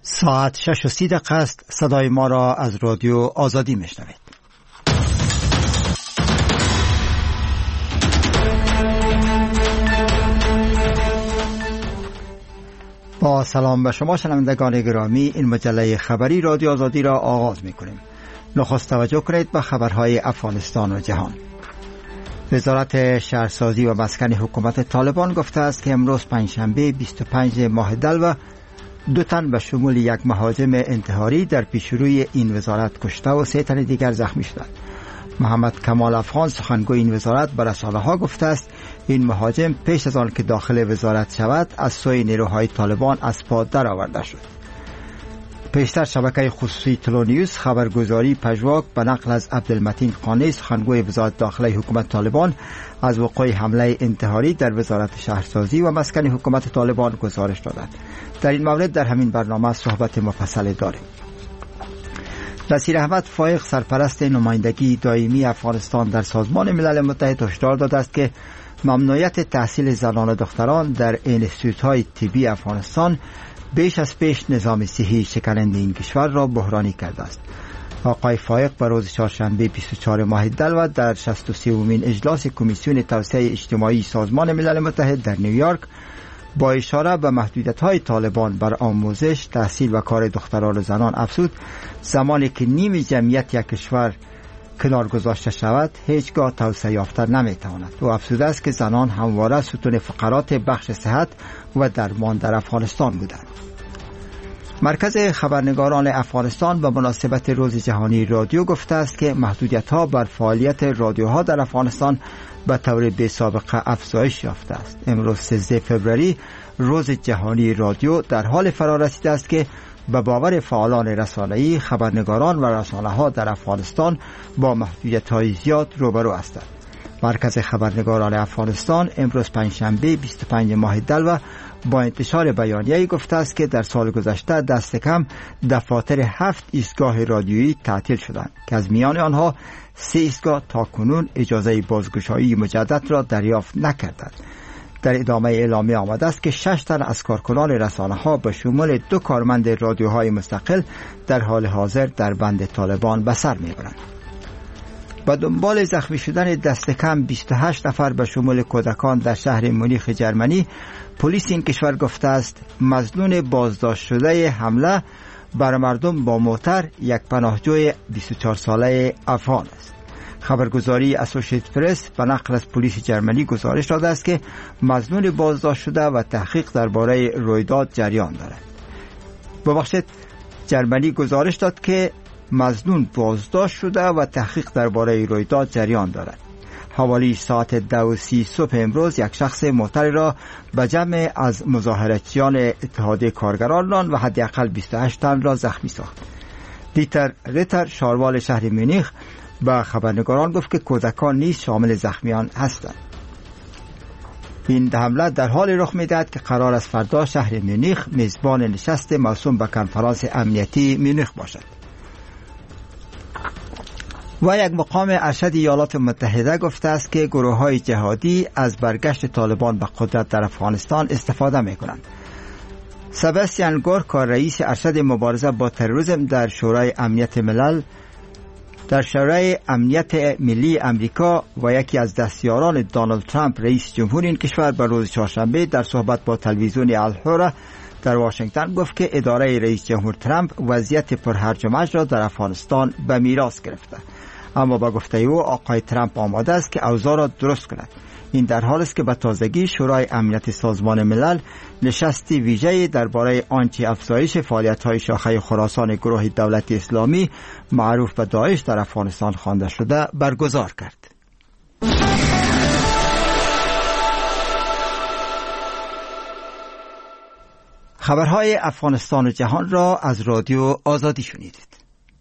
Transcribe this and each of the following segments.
ساعت 6:30 است. صدای ما را از رادیو آزادی میشنوید. با سلام به شما شنوندگان گرامی، این مجله خبری رادیو آزادی را آغاز می‌کنیم. نخست توجه کنید به خبرهای افغانستان و جهان. وزارت شهرسازی و مسکن حکومت طالبان گفته است که امروز پنجشنبه 25 ماه دلو 2 تن به شمول یک مهاجم انتحاری در پیشروی این وزارت کشته و 3 تن دیگر زخمی شدند. محمد کمال افغان سخنگوی این وزارت به رسانه‌ها گفته است این مهاجم پیش از آن که داخل وزارت شود از سوی نیروهای طالبان از پا درآورده شد. پیشتر شبکه خصوصی تلونیوز خبرگزاری پژواک به نقل از عبدالمتین قانی سخنگوی وزارت داخلی حکومت طالبان از وقوع حمله انتحاری در وزارت شهرسازی و مسکن حکومت طالبان گزارش دادند. در این مورد در همین برنامه صحبت مفصل داریم. نصیر احمد فائق سرپرست نمایندگی دائمی افغانستان در سازمان ملل متحد هشدار داده است که ممنوعیت تحصیل زنان و دختران در انستیتوت‌های طبی افغانستان بیش از پیش نظام صحی شکننده این کشور را بحرانی کرده است. آقای فائق به روز چهارشنبه 24 ماه دلو در 63مین اجلاس کمیسیون توسعه اجتماعی سازمان ملل متحد در نیویورک با اشاره به محدودیت‌های طالبان بر آموزش، تحصیل و کار دختران و زنان افزود زمانی که نیم جمعیت یک کشور کنار گذاشته شود هیچگاه توسعه یافته نمی‌تواند. او افزوده است که زنان همواره ستون فقرات بخش صحت و درمان در افغانستان بودند. مرکز خبرنگاران افغانستان به مناسبت روز جهانی رادیو گفته است که محدودیت‌ها بر فعالیت رادیوها در افغانستان به طور بی‌سابقه افزایش یافته است. امروز 13 فوریه روز جهانی رادیو در حال فرارسیده است که به باور فعالان رسانه‌ای خبرنگاران و رسانه‌ها در افغانستان با محدودیت‌های زیاد روبرو هستند. مرکز خبرنگاران افغانستان امروز پنجشنبه 25 ماه دلو با انتشار بیانیه‌ای گفته است که در سال گذشته دست کم دفاتر 7 ایستگاه رادیویی تعطیل شدند که از میان آنها 3 ایستگاه تاکنون اجازه بازگشایی مجدد را دریافت نکردند. در ادامه اعلامیه آمده است که 6 تن از کارکنان رسانه‌ها به شمول 2 کارمند رادیوهای مستقل در حال حاضر در بند طالبان به سر می‌برند. با دنبال زخمی شدن دست کم 28 نفر به شمول کودکان در شهر مونیخ جرمنی، پلیس این کشور گفته است مظنون بازداشت شده حمله بر مردم با موتر یک پناهجوی 24 ساله افغان است. خبرگزاری اسوسییتد پرس به نقل از پلیس جرمنی گزارش داده است که مظنون بازداشت شده و تحقیق درباره رویداد جریان دارد. ببخشید، جرمنی گزارش داد که مظنون بازداشت شده و تحقیق درباره رویداد جریان دارد. حوالی ساعت 2:30 صبح امروز یک شخص معترض را به جمع از مظاهراتچیان اتحادیه کارگران و حداقل 28 تن را زخمی ساخت. دیتر ریتر شاروال شهر مونیخ به خبرنگاران گفت که کودکان نیز شامل زخمیان هستند. این حمله در حال رخ می‌دهد که قرار است فردا شهر مونیخ میزبان نشست موسوم به کنفرانس امنیتی مونیخ باشد. و یک مقام ارشد ایالات متحده گفته است که گروه‌های جهادی از برگشت طالبان به قدرت در افغانستان استفاده می‌کنند. سباستیان گورک، رئیس ارشد مبارزه با تروریسم در شورای امنیت ملل در شورای امنیت ملی امریکا و یکی از دستیاران دونالد ترامپ رئیس جمهور این کشور به روز چهارشنبه در صحبت با تلویزیون الحرة در واشنگتن گفت که اداره رئیس جمهور ترامپ وضعیت پرهرج و مرج را در افغانستان به میراث گرفته، اما با گفته او آقای ترامپ آماده است که اوضاع را درست کند. این در حال است که به تازگی شورای امنیت سازمان ملل نشستی ویژه‌ای درباره آنچه افزایش فعالیت‌های شاخه خراسان گروه دولت اسلامی معروف به داعش در افغانستان خوانده شده برگزار کرد. خبرهای افغانستان و جهان را از رادیو آزادی شنیدید.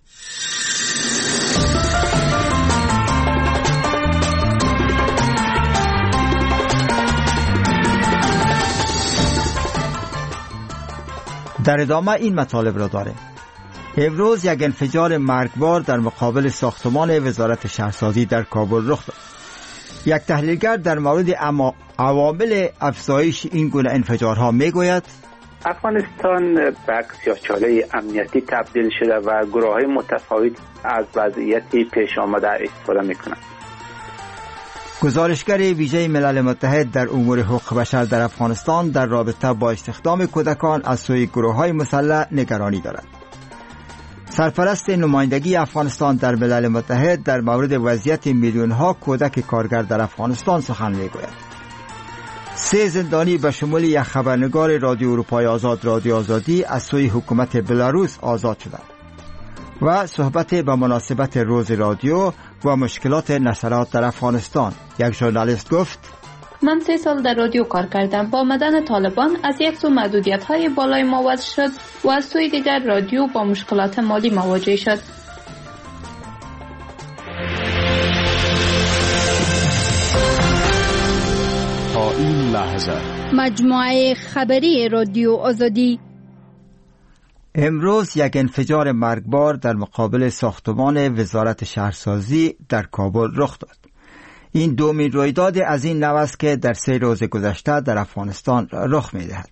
در ادامه این مطالب را داره. امروز یک انفجار مرگبار در مقابل ساختمان وزارت شهرسازی در کابل رخ داد. یک تحلیلگر در مورد عوامل افزایش این گونه انفجارها میگوید افغانستان به سیاه‌چاله امنیتی تبدیل شده و گروه‌های متفاوت از وضعیت پیش آمده استفاده می‌کنند. گزارشگر ویژه ملل متحد در امور حقوق بشر در افغانستان در رابطه با استخدام کودکان از سوی گروه‌های مسلح نگرانی دارد. سرپرست نمایندگی افغانستان در ملل متحد در مورد وضعیت میلیون‌ها کودک کارگر در افغانستان سخن می‌گوید. 3 زندانی به شمول یک خبرنگار رادیو اروپای آزاد رادیو آزادی از سوی حکومت بلاروس آزاد شدند. و صحبت به مناسبت روز رادیو و مشکلات نشرات در افغانستان، یک ژورنالیست گفت: من 3 سال در رادیو کار کردم. با آمدن طالبان از یک سو محدودیت‌های بالای ما وضع شد و از سوی دیگر رادیو با مشکلات مالی مواجه شد. تا این لحظه مجموعه خبری رادیو آزادی. امروز یک انفجار مرگبار در مقابل ساختمان وزارت شهرسازی در کابل رخ داد. این دومین رویداد از این نوع است که در 3 روز گذشته در افغانستان رخ می دهد.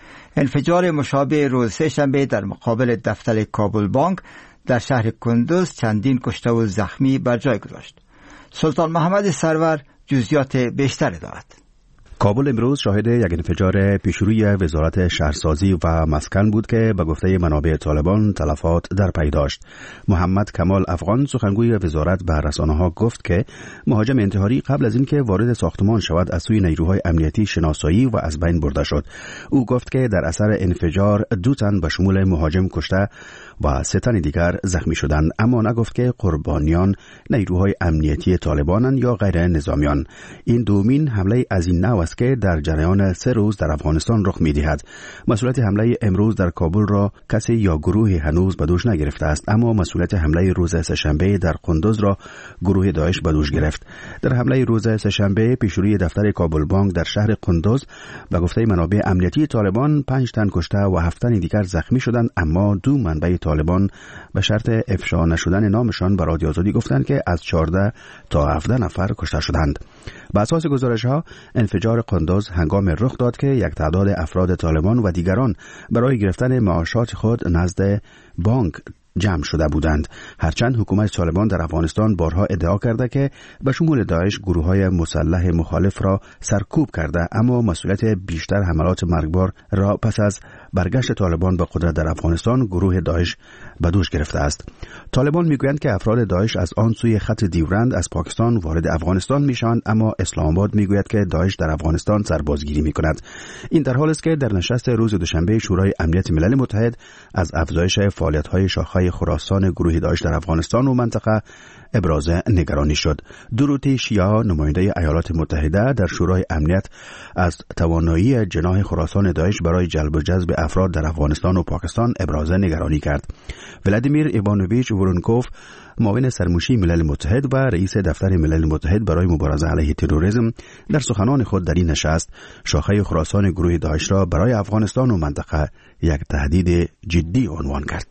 انفجار مشابه روز سه‌شنبه در مقابل دفتر کابل بانک در شهر کندوز چندین کشته و زخمی بر جای گذاشت. سلطان محمد سرور جزئیات بیشتری دارد. کابل امروز شاهد یک انفجار پیشروی وزارت شهرسازی و مسکن بود که به گفته منابع طالبان تلفات در پی داشت. محمد کمال افغان سخنگوی وزارت به رسانه‌ها گفت که مهاجم انتحاری قبل از اینکه وارد ساختمان شود از سوی نیروهای امنیتی شناسایی و از بین برده شد. او گفت که در اثر انفجار 2 تن به شمول مهاجم کشته و 3 تن دیگر زخمی شدند، اما نگفت که قربانیان نیروهای امنیتی طالبانند یا غیر نظامیان. این دومین حمله از این نوع است که در جریان 3 روز در افغانستان رخ می‌دهد. مسئولیت حمله امروز در کابل را کسی یا گروهی هنوز به دوش نگرفته است، اما مسئولیت حمله روز سه‌شنبه در قندوز را گروه داعش به دوش گرفت. در حمله روز سه‌شنبه پیشروی دفتر کابل بانک در شهر قندوز به گفته منابع امنیتی طالبان 5 تن کشته و 7 تن دیگر زخمی شدند، اما 2 منبع طالبان به شرط افشا نشدن نامشان به رادیو آزادی گفتند که از 14 تا 17 نفر کشته شدند. بر اساس گزارش‌ها انفجار قندوز هنگام رخ داد که یک تعداد افراد طالبان و دیگران برای گرفتن معاشات خود نزد بانک جمع شده بودند. هرچند حکومت طالبان در افغانستان بارها ادعا کرده که به شمول داعش گروه‌های مسلح مخالف را سرکوب کرده، اما مسئولیت بیشتر حملات مرگبار را پس از برگشت طالبان به قدرت در افغانستان گروه داعش به دوش گرفته است. طالبان میگویند که افراد داعش از آن سوی خط دیورند از پاکستان وارد افغانستان میشوند، اما اسلام آباد میگوید که داعش در افغانستان سربازگیری میکند. این در حالی است که در نشست روز دوشنبه شورای امنیت ملل متحد از افزایش فعالیت‌های شاخه خراسان گروه داعش در افغانستان و منطقه ابراز نگرانی شد. دوروتی شیا نماینده ایالات متحده در شورای امنیت از توانایی جناح خراسان داعش برای جلب و جذب افراد در افغانستان و پاکستان ابراز نگرانی کرد. ولادیمیر ایوانوویچ ورونکوف معاون سرموشی ملل متحد و رئیس دفتر ملل متحد برای مبارزه علیه تروریسم در سخنان خود در این نشست شاخه خراسان گروه داعش را برای افغانستان و منطقه یک تهدید جدی عنوان کرد.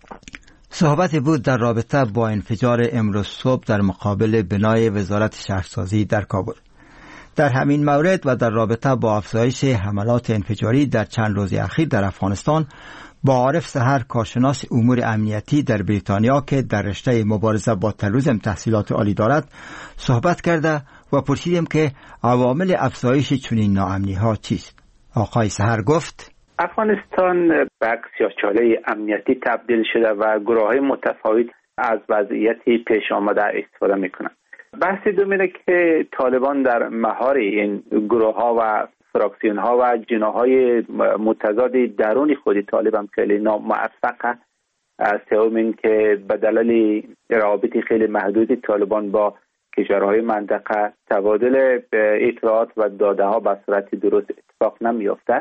صحبتی بود در رابطه با انفجار امروز صبح در مقابل بنای وزارت شهرسازی در کابل. در همین مورد و در رابطه با افزایش حملات انفجاری در چند روز اخیر در افغانستان با عارف سحر کارشناس امور امنیتی در بریتانیا که در رشته مبارزه با تروریسم تحصیلات عالی دارد صحبت کرده و پرسیدیم که عوامل افزایش چنین ناامنی‌ها چیست. آقای سحر گفت: افغانستان به سیاه‌چاله امنیتی تبدیل شده و گروه‌های متفاوت از وضعیت پیش آمده استفاده می‌کنند. بحث دومینه که طالبان در مهار این گروه‌ها و فراکسیون‌ها و جناح‌های متضاد درون خود طالبان خیلی ناموفقه. سوم این که به دلیل روابط خیلی محدود طالبان با کشورهای منطقه تبادل اطلاعات و داده‌ها به صورت درست اتفاق نمی‌یافته.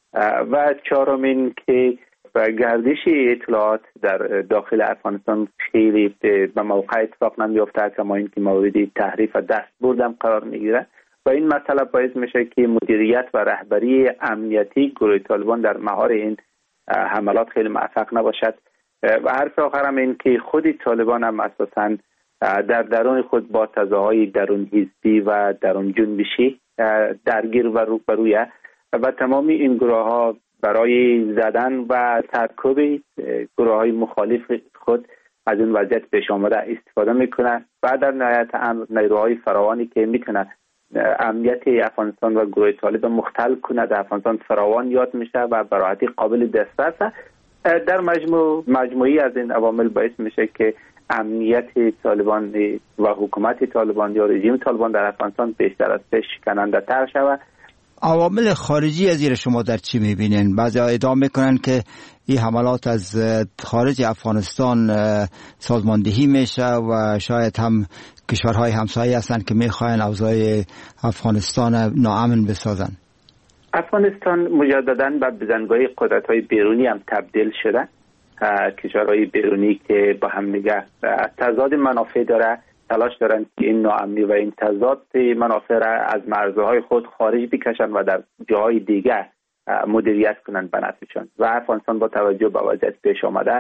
و چهارم این که گردش اطلاعات در داخل افغانستان خیلی به موقع اتفاق نمی‌یافته، کما اینکه موردی تحریف و دست بردم قرار میگیره و این مسئله باعث میشه که مدیریت و رهبری امنیتی گروه طالبان در مهار این حملات خیلی موفق نباشد. و حرف آخرم این که خود طالبان هم اساساً در درون خود با تضادهای درون حزبی و درون جنبشی درگیر و روبرویه و تمامی این گروه ها برای زدن و سرکوب گروه‌های مخالف خود از این وضعیت پیش آمده استفاده میکنه و در نهایت نیروهای فراوانی که میتونه امنیت افغانستان و گروه طالب مختل کنه در افغانستان فراوان یاد میشه و به راحتی قابل دسترسه. در مجموعی از این عوامل باعث میشه که امنیت طالبان و حکومت طالبان یا رژیم طالبان در افغانستان بیشتر از پیش شکننده تر شود. عوامل خارجی از زیر شما در چی میبینین؟ بعضی ادعا میکنن که این حملات از خارج افغانستان سازماندهی میشه و شاید هم کشورهای همسایه هستند که میخواین اوضاع افغانستان ناامن بسازن. افغانستان مجددا به بزنگاه قدرت‌های بیرونی هم تبدیل شده. کشورهای بیرونی که با هم دیگه تضاد منافع داره تلاش دارن که این ناامنی و این تضاد منافع را از مرزهای خود خارج بکشن و در جاهای دیگه مدیریت کنن به نفعشان و افغانستان با توجه به وضعیت پیش آمده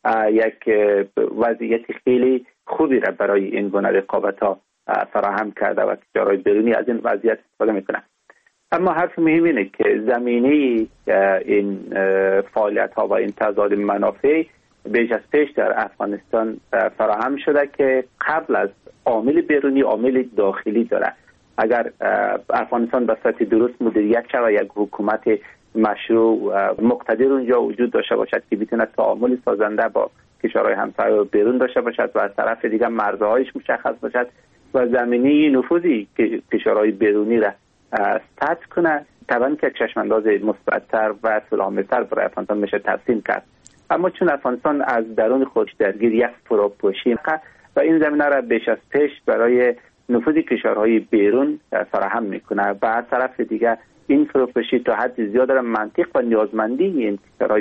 یک وضعیت خیلی خوبی را برای این گونه رقابت‌ها فراهم کرده و کشورهای بیرونی از این وضعیت استفاده میکنن. اما حرف مهم اینه که زمینه این فعالیت‌ها و این تضاد منافع بیش از پیش در افغانستان فراهم شده که قبل از عامل بیرونی عامل داخلی داره. اگر افغانستان به صورت درست مدیریت شود یک حکومت مشروع مقتدر اونجا وجود داشته باشد که بتونه تعامل سازنده با کشورهای همسایه و بیرون داشته باشد و از طرف دیگر مرزهایش مشخص باشد و زمینه نفوذی که کشورهای بیرونی را ستات کنه، طبعا که چشمانداز مثبت‌تر و سلامت‌تر برای افغانستان میشه ترسیم کرد. اما چون افغانستان از درون خودش درگیر یک فروپاشی و این زمینه را بیش از پیش برای نفوذ کشورهای بیرون فراهم میکنه و از طرف دیگر این فروپاشی تا حد زیاد منطق و نیازمندی این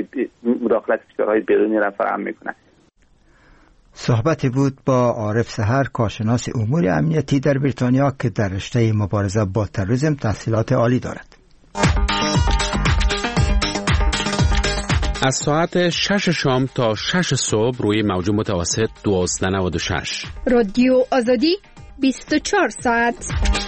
مداخلت کشورهای بیرونی را فراهم میکنه. صحبتی بود با عارف سحر، کارشناس امور امنیتی در بریتانیا که در رشته مبارزه با تروریسم تحصیلات عالی دارد. از ساعت 6 شام تا 6 صبح روی موج متوسط 1296 رادیو آزادی 24 ساعت.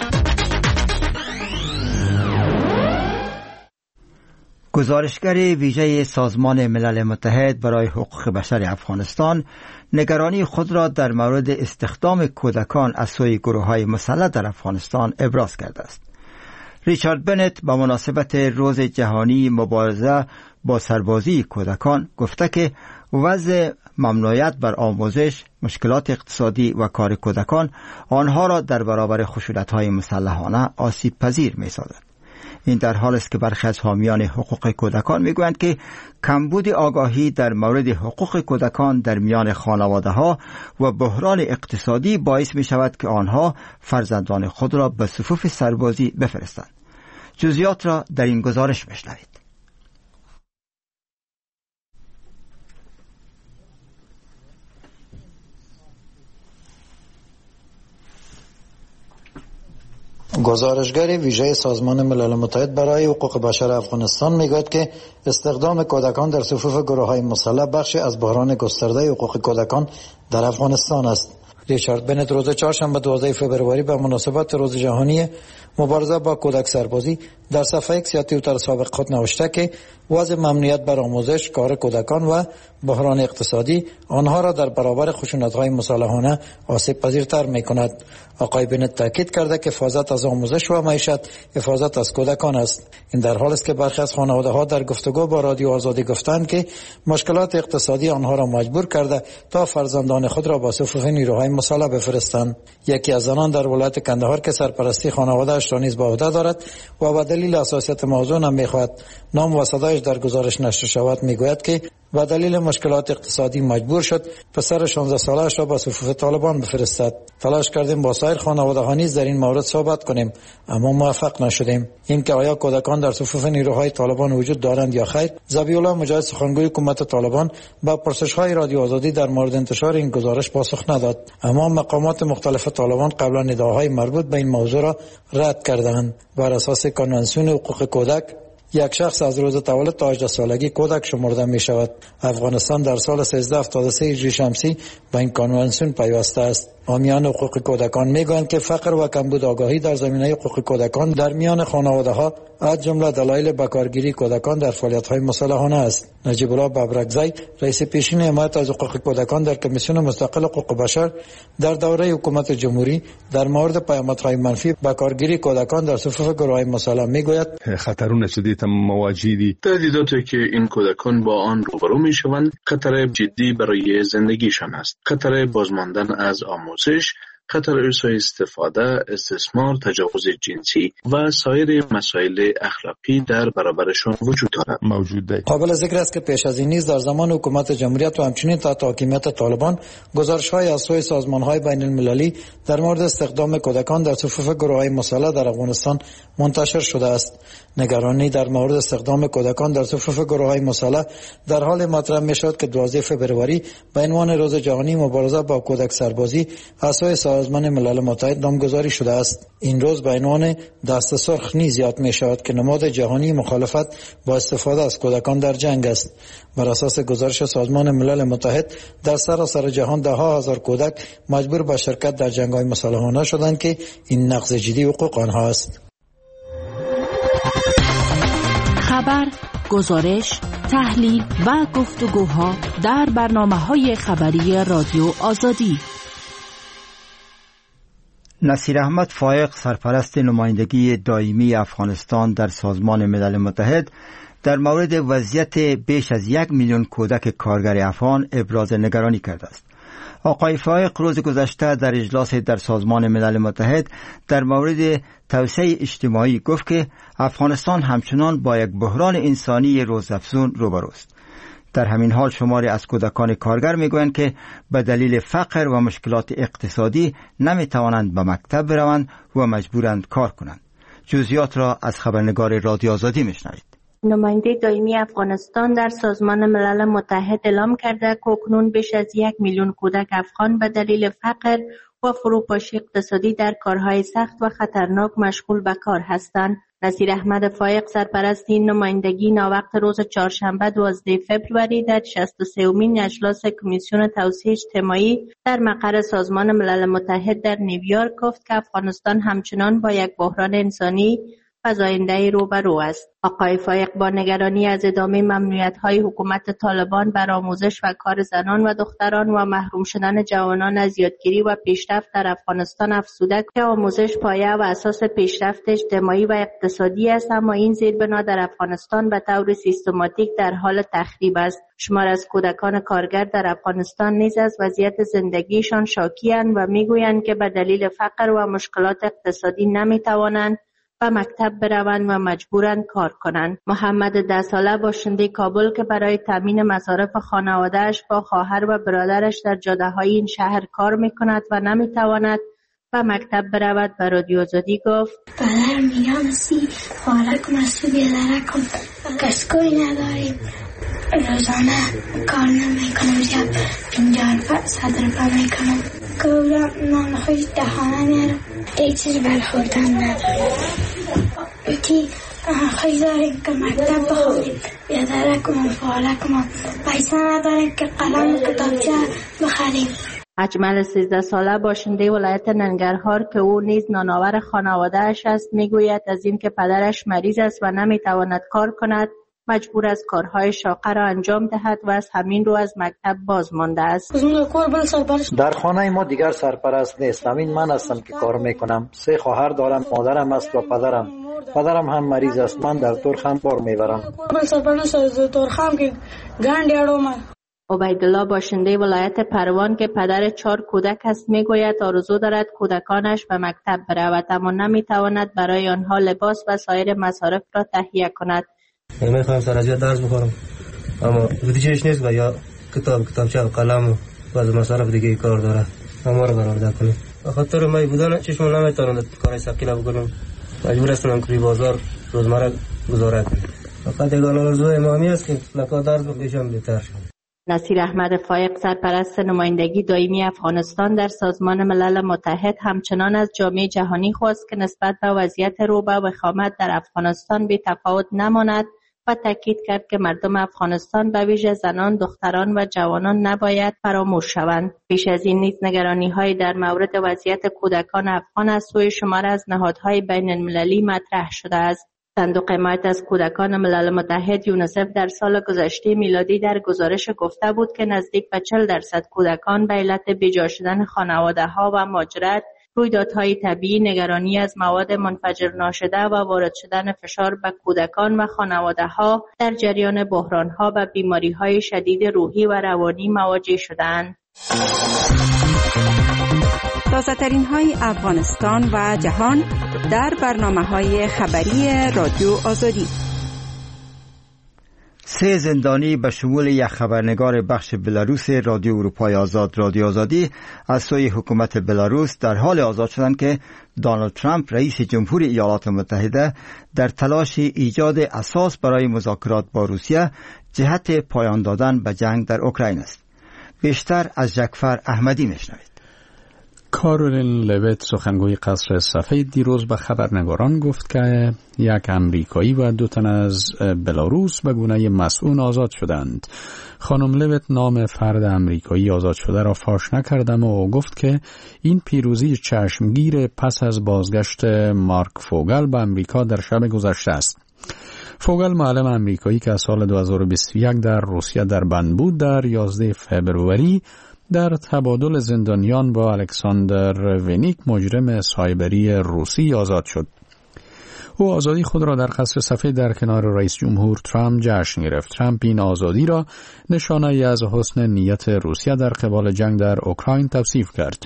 گزارشگر ویژه سازمان ملل متحد برای حقوق بشر افغانستان نگرانی خود را در مورد استخدام کودکان از سوی گروه‌های مسلح در افغانستان ابراز کرده است. ریچارد بنت با مناسبت روز جهانی مبارزه با سربازی کودکان گفته که وضع ممنوعیت بر آموزش، مشکلات اقتصادی و کار کودکان آنها را در برابر خشونت‌های مسلحانه آسیب پذیر می‌سازد. این در حالی است که برخی از حامیان حقوق کودکان میگویند که کمبود آگاهی در مورد حقوق کودکان در میان خانواده‌ها و بحران اقتصادی باعث می شود که آنها فرزندان خود را به صفوف سربازی بفرستند. جزئیات را در این گزارش بشنوید. گزارشگر ویژه سازمان ملل متحد برای حقوق بشر افغانستان میگوید که استخدام کودکان در صفوف گروه‌های مسلح بخشی از بحران گسترده حقوق کودکان در افغانستان است. ریچارد بنت روز چهارشنبه 12 فبروری به مناسبت روز جهانی مبارزه با کودک سربازی در صفحه ایکس یا توییتر سابق خود نوشته که وضع ممنوعیت بر آموزش، کار کودکان و بحران اقتصادی آنها را در برابر خشونت‌های مسلحانه آسیب پذیرتر می‌کند. آقای بنت تاکید کرده که حفاظت از آموزش و معیشت حفاظت از کودکان است. این در حالی است که برخی از خانواده‌ها در گفتگو با رادیو آزادی گفتند که مشکلات اقتصادی آنها را مجبور کرده تا فرزندان خود را با صفوف نیروهای مسلح بفرستند. یکی از زنان در ولایت کندهار که سرپرستی خانواده‌اش را نیز به عهده دارد و به دلیل حساسیت موضوع نمی‌خواهد نام و صدایش در گزارش نشر شود میگوید که به دلیل مشکلات اقتصادی مجبور شد پسر 16 ساله‌اش را به صفوف طالبان بفرستد. تلاش کردیم با سایر خانواده‌ها نیز در این مورد صحبت کنیم اما موفق نشدیم. این که آیا کودکان در صفوف نیروهای طالبان وجود دارند یا خیر، ذبیح الله مجاهد سخنگوی حکومت طالبان با پرسش‌های رادیو آزادی در مورد انتشار این گزارش پاسخ نداد. اما مقامات مختلف طالبان قبلا نداهای مربوط به این موضوع را رد کردند. بر اساس کنوانسیون حقوق کودک یک شخص از روز تولد تا 18 سالگی کودک شمرده می شود. افغانستان در سال 1373 هجری شمسی با این کنوانسیون پیوسته است. حامیان حقوق کودکان میگویند که فقر و کمبود آگاهی در زمینه حقوق کودکان در میان خانواده‌ها از جمله دلایل بکارگیری کودکان در فعالیت‌های مسلحانه است. نجیب الله ببرکزی، رئیس پیشین حمایت از حقوق کودکان در کمیسیون مستقل حقوق بشر، در دوره حکومت جمهوری در مورد پیامدهای منفی بکارگیری کودکان در صفوف گروه‌های مسلح میگوید خطرون شدید مواجهی تهدیداتی که این کودکان با آن روبرو میشوند خطر جدی برای زندگیشان است. خطر بازماندن از آموزش، خطر ارسال استفاده، استثمار، تجاوز جنسی و سایر مسائل اخلاقی در برابرشان وجود دارد. قابل ذکر است که پیش از این نیز در زمان حکومت جمهوریت و همچنین تحت حاکمیت طالبان گزارش‌های از سوی سازمان‌های بین‌المللی در مورد استخدام کودکان در صفوف گروه‌های مسلح در افغانستان منتشر شده است. نگرانی در مورد استخدام کودکان در صفوف گروه‌های مسلح در حال مطرح می‌شد که 12 فوریه به عنوان روز جهانی مبارزه با کودک سربازی از سوی سازمان ملل متحد نامگذاری شده است. این روز به عنوان دست سرخ نیز یاد می‌شود که نماد جهانی مخالفت با استفاده از کودکان در جنگ است. بر اساس گزارش سازمان ملل متحد در سراسر جهان ده‌ها هزار کودک مجبور به شرکت در جنگ‌های مسلحانه شدند که این نقض جدی حقوق آنها است. خبر، گزارش، تحلیل و گفتگوها در برنامه‌های خبری رادیو آزادی. نصیر احمد فایق، سرپرست نمایندگی دائمی افغانستان در سازمان ملل متحد، در مورد وضعیت بیش از 1 میلیون کودک کارگر افغان ابراز نگرانی کرده است. آقای فایق روز گذشته در اجلاس در سازمان ملل متحد در مورد توسعه اجتماعی گفت که افغانستان همچنان با یک بحران انسانی روزافزون روبروست. در همین حال شماری از کودکان کارگر میگویند که به دلیل فقر و مشکلات اقتصادی نمیتوانند به مکتب بروند و مجبورند کار کنند. جزئیات را از خبرنگار رادیو آزادی میشنوید. نماینده دائمی افغانستان در سازمان ملل متحد اعلام کرده که اکنون بیش از 1 میلیون کودک افغان به دلیل فقر و فروپاشی اقتصادی در کارهای سخت و خطرناک مشغول به کار هستند. نصیر احمد فایق، سرپرست این نمایندگی، ناوقت روز چهارشنبه 12 فوریه در 63مین اجلاس کمیسیون توسعه اجتماعی در مقر سازمان ملل متحد در نیویورک گفت که افغانستان همچنان با یک بحران انسانی فزاینده روبرو است. آقای فایق با نگرانی از ادامه ممنوعیت‌های حکومت طالبان بر آموزش و کار زنان و دختران و محروم شدن جوانان از یادگیری و پیشرفت در افغانستان افزوده که آموزش پایه و اساس پیشرفت اجتماعی و اقتصادی است، اما این زیربنا در افغانستان به طور سیستماتیک در حال تخریب است. شمار از کودکان کارگر در افغانستان نیز از وضعیت زندگیشان شاکی‌اند و می‌گویند که به دلیل فقر و مشکلات اقتصادی نمی‌توانند و مکتب بروند و مجبورند کار کنند. محمد 10 ساله باشنده کابل که برای تامین مصارف خانواده‌اش با خواهر و برادرش در جاده‌های این شهر کار می‌کند و نمی‌تواند و مکتب برود به رادیو آزادی گفت: برادرم میگم سی خواهر کن از تو بیادره کن کسکوی نداریم، روزانه کار نمی‌کنم، زیاد 50-100 روپیه می‌کنم، گفتم نان خوش دهانه میارم، یک چیز برخوردن نداریم، تی خوش داریم که مکتب بخوابیم، بیادره کنم فعاله کنم، پیسه نداریم که قلم و کتابچه بخریم. اجمل 13 ساله باشنده ولایت ننگرهار که او نیز نانآور خانواده‌اش است میگوید از این که پدرش مریض است و نمیتواند کار کند مجبور است کارهای شاقه را انجام دهد و از همین رو از مکتب باز مانده است. در خانه ما دیگر سرپرست نیست، همین من هستم که کار میکنم. 3 خواهر دارم، مادرم است و پدرم هم مریض است. من در ترخم بار میبرم. عبیدالله باشنده ولایت پروان که پدر 4 کودک است میگوید آرزو دارد کودکانش به مکتب برود اما نمیتواند برای آنها لباس و سایر مصارف را تهیه کند. میخوام سر از درس بخورم اما بودجهش نیست و یا کتابچه و قلم و از مصارف دیگه کار داره، اما رو برآورده کنیم. به خاطر ما بودن چشم نمیتونم کار ثقیل بکنم، مجبور هستم که بازار روزمره گزارش کنم. فقط یک آرزو امامی است که لکا درس بکشم بهتر شد. نصیر احمد فایق، سرپرست نمایندگی دائمی افغانستان در سازمان ملل متحد، همچنان از جامعه جهانی خواست که نسبت به وضعیت رو به وخامت در افغانستان بی تفاوت نماند و تاکید کرد که مردم افغانستان به ویژه زنان، دختران و جوانان نباید فراموش شوند. پیش از این نیز نگرانی‌های در مورد وضعیت کودکان افغان از سوی شمار از نهادهای بین‌المللی مطرح شده است. صندوق حمایت از کودکان ملل متحد یونیسف در سال گذشته میلادی در گزارش گفته بود که نزدیک به 40% کودکان به علت بیجا شدن خانواده‌ها و مهاجرت، رویدادهای طبیعی، نگرانی از مواد منفجر ناشده و وارد شدن فشار به کودکان و خانواده‌ها در جریان بحران‌ها و بیماری‌های شدید روحی و روانی مواجه شدند. تازه‌ترین های افغانستان و جهان در برنامه‌های خبری رادیو آزادی. 3 زندانی به شمول یک خبرنگار بخش بلاروس رادیو اروپای آزاد رادیو آزادی از سوی حکومت بلاروس در حال آزاد شدند که دونالد ترامپ رئیس جمهور ایالات متحده در تلاش ایجاد اساس برای مذاکرات با روسیه جهت پایان دادن به جنگ در اوکراین است. بیشتر از جعفر احمدی میشنوید. کارولین لویت سخنگوی قصر سفید دیروز به خبرنگاران گفت که یک امریکایی و 2 تن از بلاروس به گونه مسئول آزاد شدند. خانم لویت نام فرد امریکایی آزاد شده را فاش نکردم و گفت که این پیروزی چشمگیر پس از بازگشت مارک فوگل به امریکا در شب گذشته است. فوگل معلم امریکایی که از سال 2021 در روسیه در بند بود در 11 فوریه در تبادل زندانیان با الکساندر ونیک مجرم سایبری روسی آزاد شد. او آزادی خود را در قصر سفید در کنار رئیس جمهور ترامپ جشن گرفت. ترامپ این آزادی را نشانه‌ای از حسن نیت روسیه در قبال جنگ در اوکراین توصیف کرد.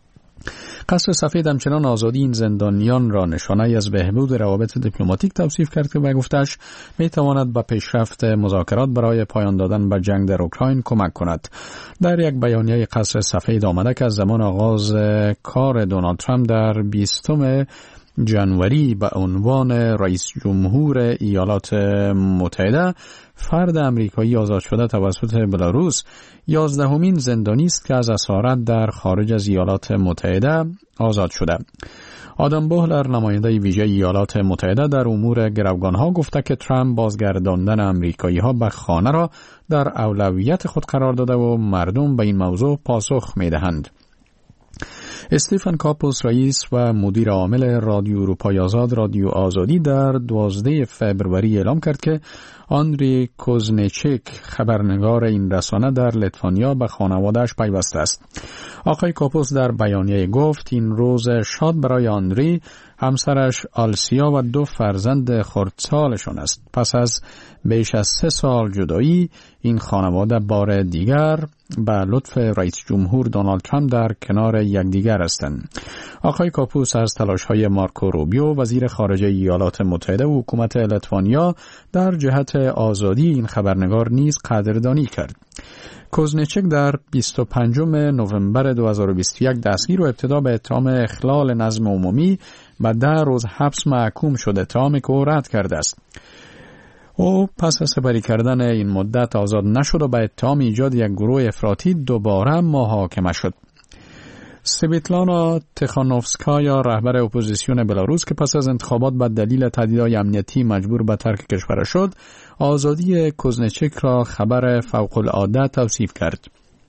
قصر سفید همچنان آزادی این زندانیان را نشانه‌ای از بهبود روابط دیپلماتیک توصیف کرد که به گفتش می‌تواند به پیشرفت مذاکرات برای پایان دادن به جنگ در اوکراین کمک کند. در یک بیانیه قصر سفید آمده که از زمان آغاز کار دونالد ترامپ در 20 جنوری به عنوان رئیس جمهور ایالات متحده فرد امریکایی آزاد شده توسط بلاروس 11مین زندانی است که از اسارت در خارج از ایالات متحده آزاد شده. آدم بوهلر نماینده ویژه ایالات متحده در امور گروگانها گفته که ترامپ بازگرداندن امریکایی‌ها به خانه را در اولویت خود قرار داده و مردم به این موضوع پاسخ می‌دهند. استیفن کاپوس رئیس و مدیر عامل رادیو اروپای آزاد رادیو آزادی در 12 فوریه اعلام کرد که آندری کوزنچیک خبرنگار این رسانه در لیتوانیا به خانواده‌اش پیوسته است. آقای کاپوس در بیانیه گفت این روز شاد برای آندری، همسرش آلسیا و 2 فرزند خردسالشان است. پس از بیش از 3 سال جدایی این خانواده بار دیگر به لطف رئیس جمهور دونالد ترامپ در کنار یکدیگر هستند. آقای کاپوس از تلاش‌های مارکو روبیو وزیر خارجه ایالات متحده و حکومت لیتوانیا در جهت آزادی این خبرنگار نیز قدردانی کرد. کوزنچک در 25 نوامبر 2021 دستگیر و ابتدا به اتهام اخلال نظم عمومی و 10 روز حبس محکوم شد، اتهامی که او رد کرده است. او پس از سپری کردن این مدت آزاد نشد و به اتهام ایجاد یک گروه افراطی دوباره محاکمه شد. سویتلانا تخانوفسکایا رهبر اپوزیسیون بلاروس که پس از انتخابات به دلیل تهدیدهای امنیتی مجبور به ترک کشور شد، آزادی کوزنچک را خبر فوق‌العاده توصیف کرد.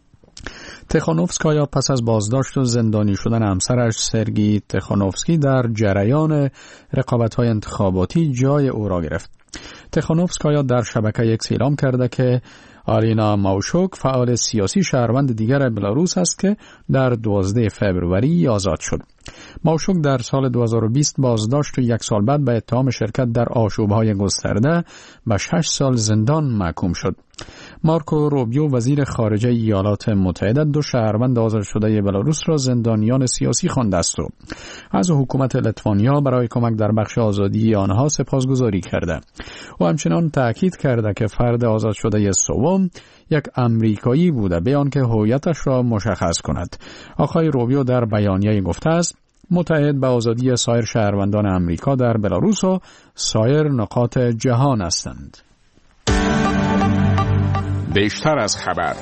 تخانوفسکایا پس از بازداشت و زندانی شدن همسرش سرگی تخانوفسکی در جریان رقابت‌های انتخاباتی جای او را گرفت. تخانوفسکایا در شبکه اکس اعلام کرده که آرینا ماوشوک فعال سیاسی شهروند دیگر بلاروس است که در 12 فوریه آزاد شد. ماوشوک در سال 2020 بازداشت و 1 سال بعد به اتهام شرکت در آشوب‌های گسترده به 6 سال زندان محکوم شد. مارکو روبیو وزیر خارجه ایالات متحده 2 شهروند آزاد شده بلاروس را زندانیان سیاسی خوانده است و از حکومت لیتوانیا برای کمک در بخش آزادی آنها سپاسگزاری کرده. او همچنان تأکید کرده که فرد آزاد شده سوم یک امریکایی بوده به آنکه هویتش را مشخص کند. آقای روبیو در بیانیه گفته است متعهد به آزادی سایر شهروندان امریکا در بلاروس و سایر نقاط جهان هستند. بیشتر از خبر.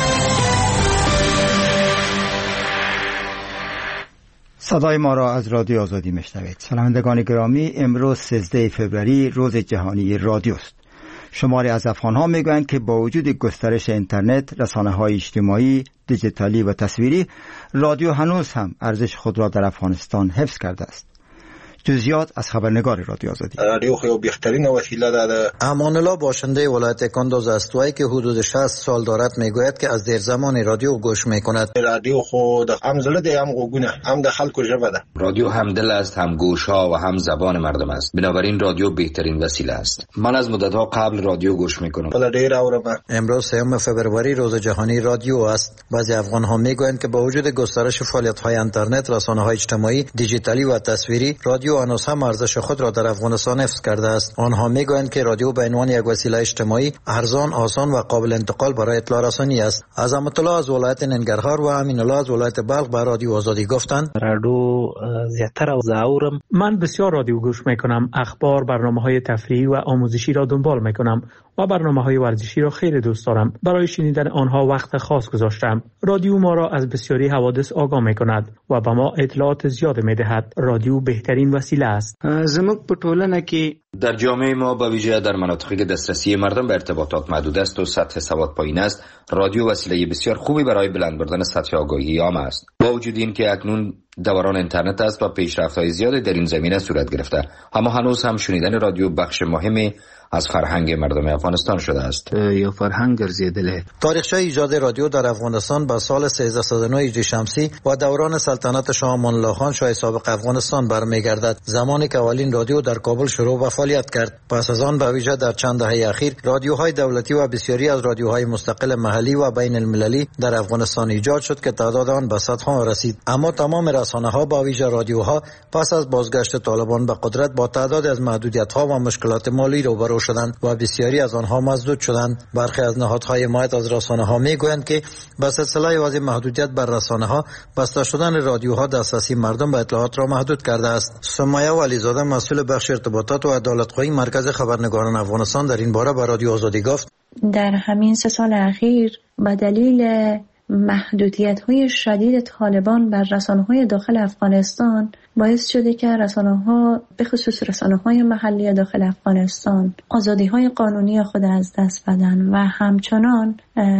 صدای ما را از رادیو آزادی میشنوید. شنوندگان گرامی، امروز 13 فوریه روز جهانی رادیو است. شماری از افغان‌ها میگویند که با وجود گسترش اینترنت، رسانه‌های اجتماعی، دیجیتالی و تصویری، رادیو هنوز هم ارزش خود را در افغانستان حفظ کرده است. جزئیات از خبرنگار رادیو آزادی. رادیو خو بهترین وسیله ده. امان الله باشنده ولایت کندوز استوایی که حدود 60 سال دارد میگوید که از دیر زمان رادیو گوش میکند. رادیو خو هم زله ده، هم گوگونه، هم د خلکو ژبه ده. رادیو هم دل است، هم گوشها و هم زبان مردم است. بنابراین رادیو بهترین وسیله است. من از مدت‌ها قبل رادیو گوش میکنم. امروز 3 فوریه روز جهانی رادیو است. بعضی افغان‌ها میگویند که با وجود گسترش فعالیت‌های اینترنت، رسانه‌های اجتماعی، دیجیتالی و تصویری، رادیو هنوز هم ارزش خود را در افغانستان حفظ کرده است. آنها میگویند که رادیو به عنوان یک وسیله اجتماعی ارزان، آسان و قابل انتقال برای اطلاع رسانی است. عظمت الله از ولایت ننگرهار و امین الله از ولایت بلخ به رادیو آزادی گفتند: رادیو زیاتر از زاورم. من بسیار رادیو گوش میکنم. اخبار، برنامه‌های تفریحی و آموزشی را دنبال میکنم و برنامه‌های ورزشی را خیلی دوست دارم. برای شنیدن آنها وقت خاص گذاشتم. رادیو ما را از بسیاری حوادث آگاه می‌کند و به ما اطلاعات زیاد می‌دهد. رادیو بهترین وسیله است. زموږ په ټولنه کې در جامعه ما به ویژه در مناطقی که دسترسی مردم به ارتباطات محدود است و سطح سواد پایین است، رادیو وسیله بسیار خوبی برای بلند بردن سطح آگاهی عام است. با وجود این که اکنون دوران اینترنت است و پیشرفت‌های زیادی در این زمینه صورت گرفته، اما هنوز هم شنیدن رادیو بخش مهمی از فرهنگ مردم افغانستان شده است. یا فرهنگ ګرځیدل. تاریخچه ایجاد رادیو در افغانستان به سال 1309 هجری شمسی و دوران سلطنت شاه امان الله خان شاه سابق افغانستان برمیگردد، زمانی که اولین رادیو در کابل شروع به فعالیت کرد. پس از آن به ویژه در چند دهه اخیر رادیوهای دولتی و بسیاری از رادیوهای مستقل محلی و بین المللی در افغانستان ایجاد شد که تعداد آن به صدها رسید. اما تمام رسانه‌ها با ویژه رادیوها پس از بازگشت طالبان به قدرت با تعداد از محدودیت‌ها و مشکلات مالی روبرو شدند و بسیاری از آنها مسدود شدند. برخی از نهادهای حمایت از رسانه‌ها میگویند که به سلسله واضح محدودیت بر رسانه‌ها، بسته شدن رادیوها دسترسی مردم به اطلاعات را محدود کرده است. سمیه ولیزاده مسئول بخش ارتباطات و عدالت‌خواهی مرکز خبرنگاران افغانستان در این باره به رادیو آزادی گفت: در همین 3 سال اخیر به دلیل محدودیت‌های شدید طالبان بر رسانه‌های داخل افغانستان باعث شده که رسانه‌ها به خصوص رسانه‌های محلی داخل افغانستان آزادی‌های قانونی خود از دست بدن و همچنان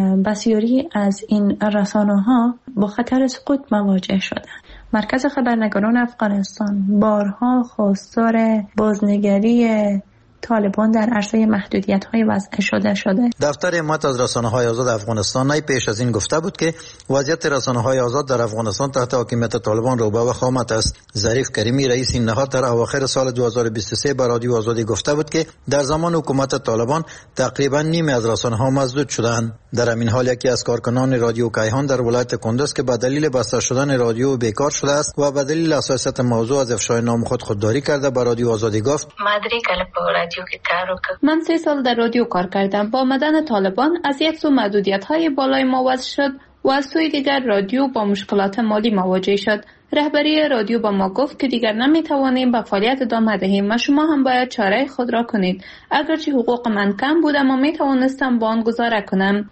بسیاری از این رسانه‌ها با خطر سقوط مواجه شدند. مرکز خبرنگاران افغانستان بارها خواستار بازنگری طالبان در عرصه محدودیت‌های وضع شده. دفتر حمایت از رسانه‌های آزاد افغانستان نی پیش از این گفته بود که وضعیت رسانه‌های آزاد در افغانستان تحت حاکمیت طالبان رو به وخامت است. ظریف کریمی رئیس این نهاد در اواخر سال 2023 به رادیو آزادی گفته بود که در زمان حکومت طالبان تقریبا نیمی از رسانه‌ها مسدود شدند. در همین حال یکی از کارکنان رادیو کیهان در ولایت کندوز که به دلیل بسته شدن رادیو بیکار شده است و به دلیل حساسیت موضوع از افشای نام خود خودداری کرده به رادیو آزادی گفت: من 3 سال در رادیو کار کردم. با آمدن طالبان از یک سو محدودیت‌های بالای ما وضع شد و از سوی دیگر رادیو با مشکلات مالی مواجه شد. رهبری رادیو با ما گفت که دیگر نمیتوانیم به فعالیت ادامه دهیم و شما هم باید چاره خود را کنید. اگرچه حقوق من کم بود اما میتوانستم با آن گزاره کنم.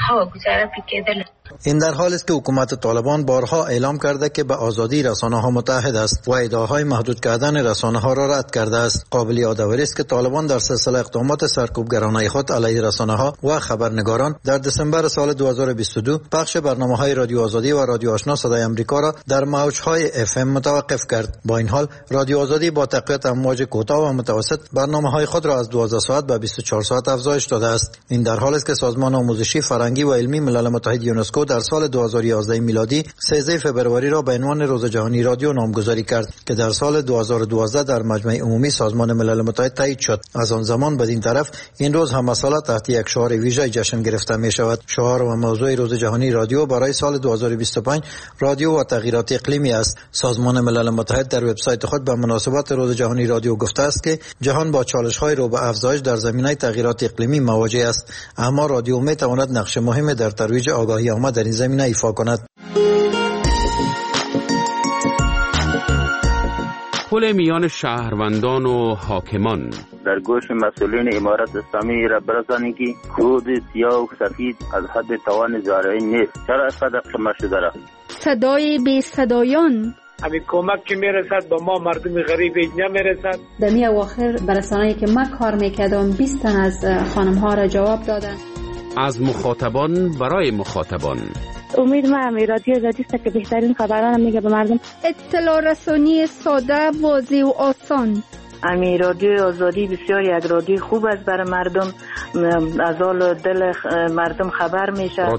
این در حالی است که حکومت طالبان بارها اعلام کرده که به آزادی رسانه‌ها متحد است و ادعاهای محدود کردن رسانه‌ها را رد کرده است. قابل یادآوری است که طالبان در سلسله اقدامات سرکوبگرانه خود علیه رسانه‌ها و خبرنگاران در دسامبر سال 2022 پخش برنامه‌های رادیو آزادی و رادیو آشنا صدای آمریکا را در موج‌های FM متوقف کرد. با این حال رادیو آزادی با تقویت امواج کوتاه و متوسط برنامه‌های خود را از 12 ساعت به 24 ساعت افزایش داده است. این در حالی است که سازمان آموزشی، فرهنگی و علمی ملل متحد یونسکو در سال 2011 میلادی 13 فوریه را به عنوان روز جهانی رادیو نامگذاری کرد که در سال 2012 در مجمع عمومی سازمان ملل متحد تایید شد. از آن زمان بدین طرف این روز هم مسئله تحت یک شعار ویژه جشن گرفته می شود. شعار و موضوع روز جهانی رادیو برای سال 2025 رادیو و تغییرات اقلیمی است. سازمان ملل متحد در وبسایت خود به مناسبت روز جهانی رادیو گفته است که جهان با چالش‌های رو به افزایش در زمینه تغییرات اقلیمی مواجه است، اما رادیو می تواند نقش مهمی در ترویج آگاهی عامه در این زمینه ایفا کند. پل میان شهروندان و حاکمان در گوش مسئولین امارت اسلامی را برسانید که کود سیاه و سفید از حد توان زارعین نیست. چرا اینقدر کم شده را؟ صدای بی صدایان همین کمک که میرسد به ما مردم غریب نمیرسد. در می اواخر برسانه‌ای که ما کار میکردم 20 تن از خانم ها را جواب دادن. از مخاطبان برای مخاطبان. امید ما همی رادیو آزادی است که بهترین خبران میگه به مردم. اطلاع رسانی ساده، واضح و آسان. امی رادیو آزادی بسیار یک رادیو خوب است برای مردم، از حال دل مردم خبر میشه.